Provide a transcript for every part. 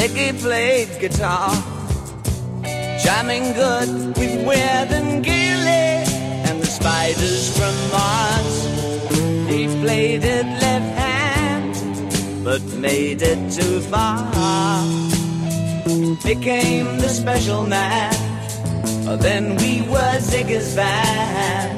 Ziggy played guitar, jamming good with Weird and Gilly and the Spiders from Mars. He played it left hand, but made it too far. Became the special man, then we were Ziggy's band.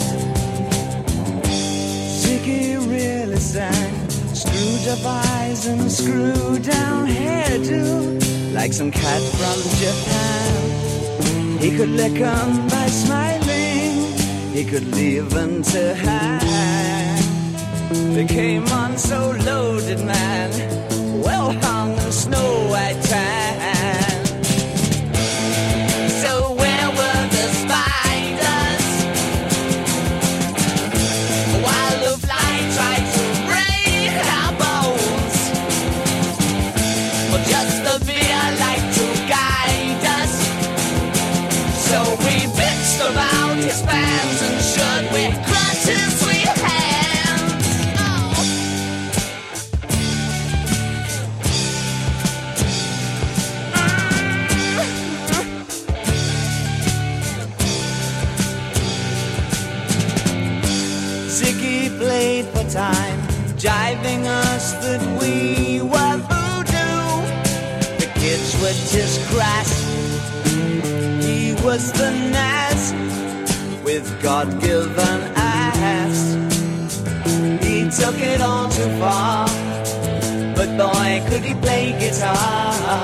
Ziggy really sang, screwed up eyes and screwed down hairdo, like some cat from Japan. He could lick 'em by smiling, he could leave 'em to hang. Became on so loaded, man, well hung in snow white tan. So where were the spiders while the fly tried to break our bones? Well, just the fear like to guide us. So we bitched about his fans and should we crush his sweet hands. Oh. Ziggy played for time, jiving us that we were voodoo. The kids were just crass, he was the Nas with God-given ass. He took it all too far, but boy could he play guitar.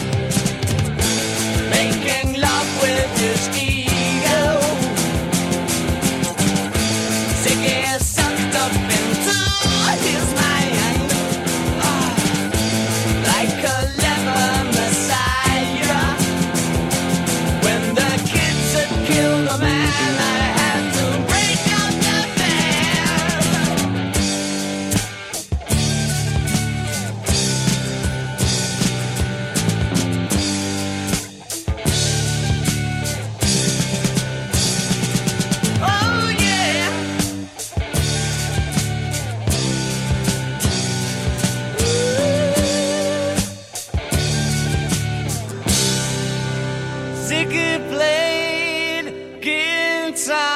Making love with his ego, Ziggy sucked up into his mind, like a clever messiah. When the kids had killed a man, I had to break up the band. Oh yeah. Ziggy played guitar.